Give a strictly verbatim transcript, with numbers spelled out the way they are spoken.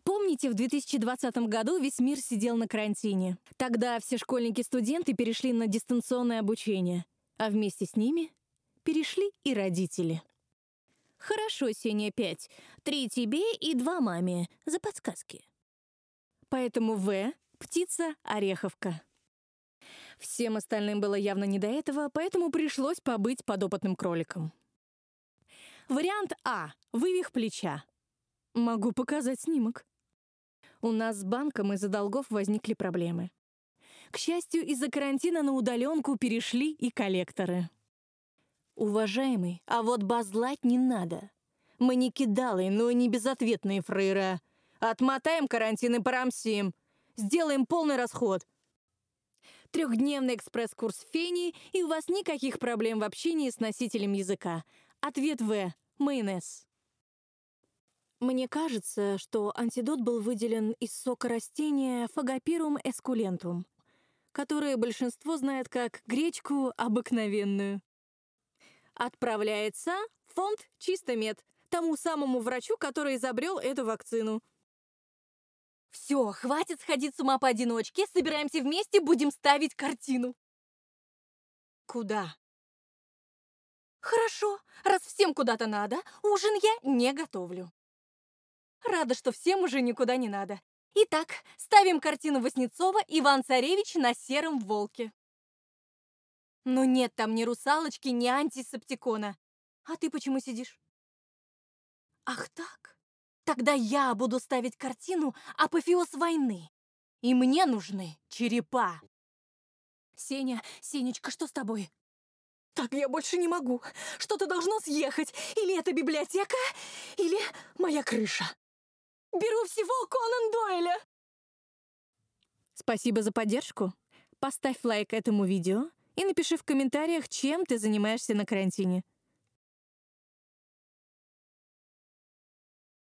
Помните, в две тысячи двадцатом году весь мир сидел на карантине? Тогда все школьники-студенты перешли на дистанционное обучение, а вместе с ними перешли и родители. Хорошо, Сеня, пять. Три тебе и два маме за подсказки. Поэтому В — птица Ореховка. Всем остальным было явно не до этого, поэтому пришлось побыть подопытным кроликом. Вариант А — вывих плеча. Могу показать снимок. У нас с банком из-за долгов возникли проблемы. К счастью, из-за карантина на удаленку перешли и коллекторы. Уважаемый, а вот базлать не надо. Мы не кидалы, но и не безответные фрейра. Отмотаем карантин и порамсим. Сделаем полный расход. Трехдневный экспресс-курс в Фении, и у вас никаких проблем в общении с носителем языка. Ответ В — майонез. Мне кажется, что антидот был выделен из сока растения Фагопирум эскулентум, которое большинство знает как гречку обыкновенную. Отправляется в фонд Чистомед, тому самому врачу, который изобрел эту вакцину. Все, хватит сходить с ума поодиночке, собираемся вместе, будем ставить картину. Куда? Хорошо, раз всем куда-то надо, ужин я не готовлю. Рада, что всем уже никуда не надо. Итак, ставим картину Васнецова «Иван-царевич на сером волке». Но нет там ни русалочки, ни антисептикона. А ты почему сидишь? Ах так? Тогда я буду ставить картину «Апофеоз войны». И мне нужны черепа. Сеня, Сенечка, что с тобой? Так я больше не могу. Что-то должно съехать. Или это библиотека, или моя крыша. Беру всего Конан Дойля. Спасибо за поддержку. Поставь лайк этому видео и напиши в комментариях, чем ты занимаешься на карантине.